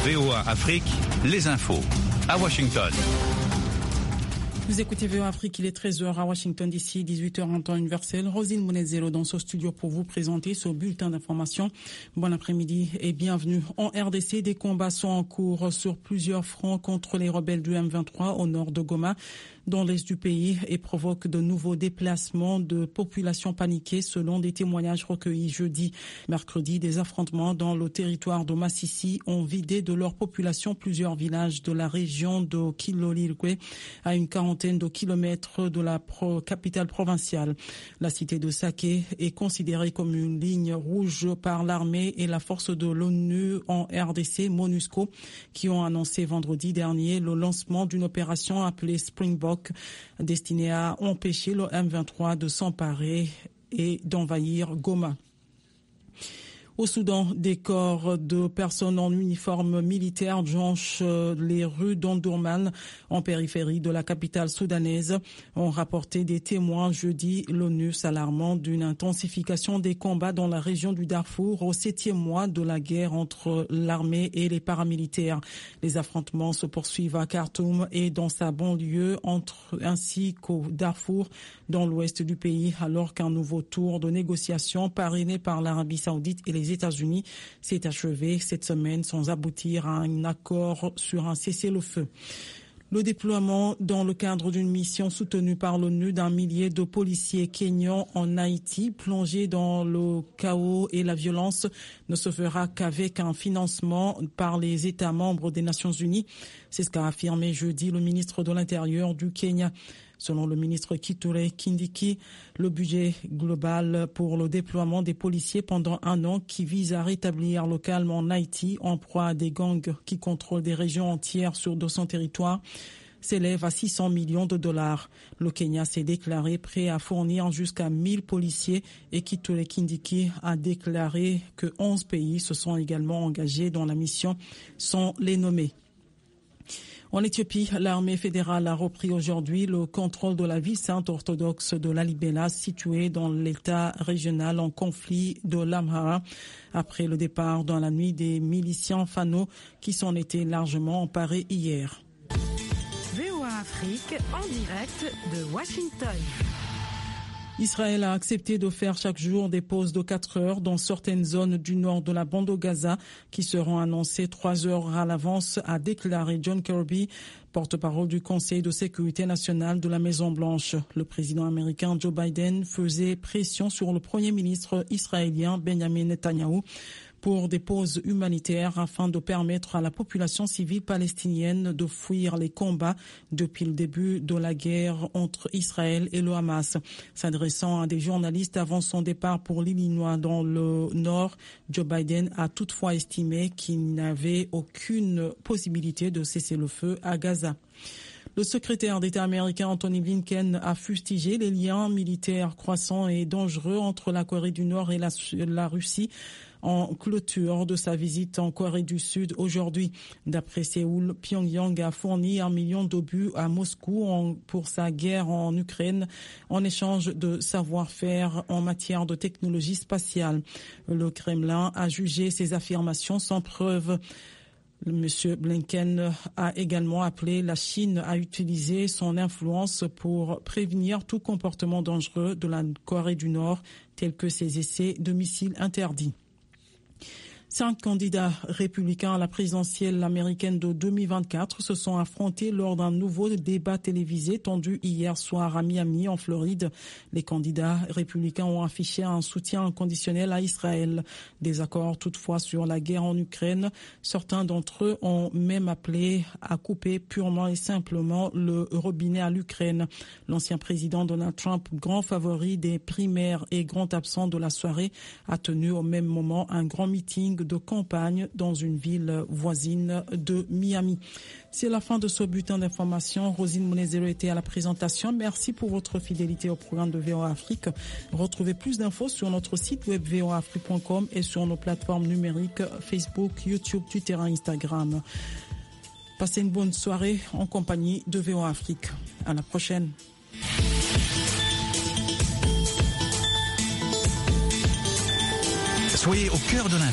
VOA Afrique, les infos. À Washington. Vous écoutez VOA Afrique, il est 13h à Washington DC, 18h en temps universel. Rosine Monezero dans ce studio pour vous présenter ce bulletin d'information. Bon après-midi et bienvenue. En RDC, des combats sont en cours sur plusieurs fronts contre les rebelles du M23 au nord de Goma, dans l'est du pays, et provoque de nouveaux déplacements de populations paniquées selon des témoignages recueillis jeudi. Mercredi, des affrontements dans le territoire de Massissi ont vidé de leur population plusieurs villages de la région de Kilolirwe, à une quarantaine de kilomètres de la capitale provinciale. La cité de Saké est considérée comme une ligne rouge par l'armée et la force de l'ONU en RDC, MONUSCO, qui ont annoncé vendredi dernier le lancement d'une opération appelée Springbok, destinée à empêcher le M23 de s'emparer et d'envahir Goma. Au Soudan, des corps de personnes en uniforme militaire jonchent les rues d'Omdurman, en périphérie de la capitale soudanaise, ont rapporté des témoins jeudi, l'ONU s'alarmant d'une intensification des combats dans la région du Darfour au 7e mois de la guerre entre l'armée et les paramilitaires. Les affrontements se poursuivent à Khartoum et dans sa banlieue, ainsi qu'au Darfour, dans l'ouest du pays, alors qu'un nouveau tour de négociations parrainé par l'Arabie Saoudite et les États-Unis s'est achevé cette semaine sans aboutir à un accord sur un cessez-le-feu. Le déploiement dans le cadre d'une mission soutenue par l'ONU d'un millier de policiers kenyans en Haïti, plongés dans le chaos et la violence, ne se fera qu'avec un financement par les États membres des Nations Unies. C'est ce qu'a affirmé jeudi le ministre de l'Intérieur du Kenya. Selon le ministre Kithure Kindiki, le budget global pour le déploiement des policiers pendant un an qui vise à rétablir le calme en Haïti en proie à des gangs qui contrôlent des régions entières sur 200 territoires s'élève à 600 millions de dollars. Le Kenya s'est déclaré prêt à fournir jusqu'à 1000 policiers et Kithure Kindiki a déclaré que 11 pays se sont également engagés dans la mission sans les nommer. En Éthiopie, l'armée fédérale a repris aujourd'hui le contrôle de la ville sainte orthodoxe de Lalibela, située dans l'état régional en conflit de l'Amhara, après le départ dans la nuit des miliciens Fano qui s'en étaient largement emparés hier. VOA Afrique en direct de Washington. Israël a accepté de faire chaque jour des pauses de 4 heures dans certaines zones du nord de la bande de Gaza qui seront annoncées 3 heures à l'avance, a déclaré John Kirby, porte-parole du Conseil de sécurité nationale de la Maison-Blanche. Le président américain Joe Biden faisait pression sur le premier ministre israélien Benjamin Netanyahou pour des pauses humanitaires afin de permettre à la population civile palestinienne de fuir les combats depuis le début de la guerre entre Israël et le Hamas. S'adressant à des journalistes avant son départ pour l'Illinois dans le Nord, Joe Biden a toutefois estimé qu'il n'avait aucune possibilité de cesser le feu à Gaza. Le secrétaire d'État américain Anthony Blinken a fustigé les liens militaires croissants et dangereux entre la Corée du Nord et la Russie en clôture de sa visite en Corée du Sud aujourd'hui. D'après Séoul, Pyongyang a fourni 1 million d'obus à Moscou pour sa guerre en Ukraine en échange de savoir-faire en matière de technologie spatiale. Le Kremlin a jugé ces affirmations sans preuve. Monsieur Blinken a également appelé la Chine à utiliser son influence pour prévenir tout comportement dangereux de la Corée du Nord, tel que ses essais de missiles interdits. 5 candidats républicains à la présidentielle américaine de 2024 se sont affrontés lors d'un nouveau débat télévisé tendu hier soir à Miami, en Floride. Les candidats républicains ont affiché un soutien inconditionnel à Israël. Désaccord toutefois sur la guerre en Ukraine. Certains d'entre eux ont même appelé à couper purement et simplement le robinet à l'Ukraine. L'ancien président Donald Trump, grand favori des primaires et grand absent de la soirée, a tenu au même moment un grand meeting de campagne dans une ville voisine de Miami. C'est la fin de ce bulletin d'information. Rosine Monezero était à la présentation. Merci pour votre fidélité au programme de VOA Afrique. Retrouvez plus d'infos sur notre site web voaafrique.com et sur nos plateformes numériques Facebook, YouTube, Twitter et Instagram. Passez une bonne soirée en compagnie de VOA Afrique. À la prochaine. Soyez au cœur de l'info.